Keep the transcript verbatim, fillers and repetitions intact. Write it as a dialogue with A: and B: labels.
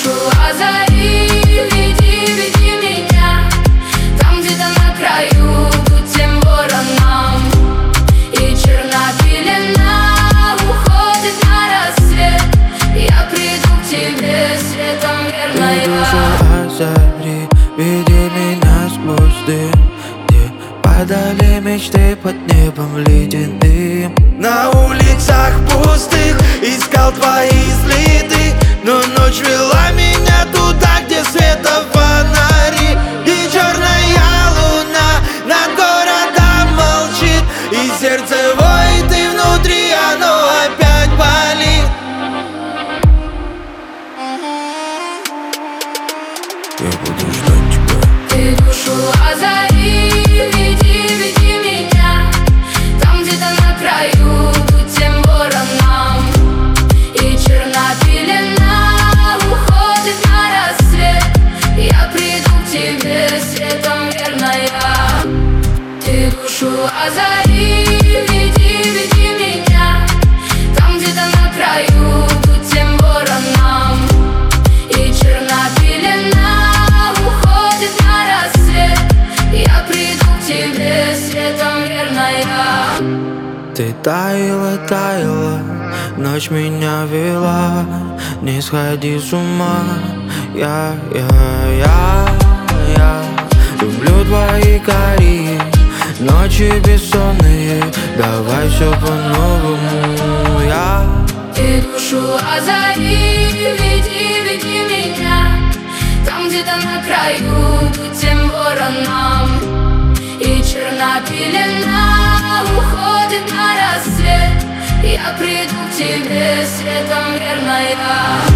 A: душу озари, веди, веди меня. Там где-то на краю, тут тем вороном, и черна пелена уходит на рассвет. Я приду к тебе светом верно я.
B: Ты душу озари, веди меня сквозь дым, где падали мечты под небом ледяным.
C: На улицах пустых искал твои следы, но ночь вела меня туда, где света фонари. И черная луна над городом молчит, и сердце воет, и внутри оно опять болит.
B: Я буду ждать тебя.
A: Ты душу озари, веди, веди меня. Там где-то на краю, тут тем вороном, и черна пелена уходит на рассвет. Я приду к тебе светом верно я. Ты душу озари, веди, веди меня. Там где-то на краю, тут тем вороном, и черна пелена уходит на рассвет. Я приду к тебе светом верно я.
B: Ты таяла, таяла, ночь меня вела. Не сходи с ума, я, я, я, я люблю твои карие ночи бессонные. Давай все по-новому, я.
A: Ты душу озари, веди, веди меня. Там где-то на краю, тут тем вороном, и черна пелена уходит на рассвет. Я приду к тебе светом верно я.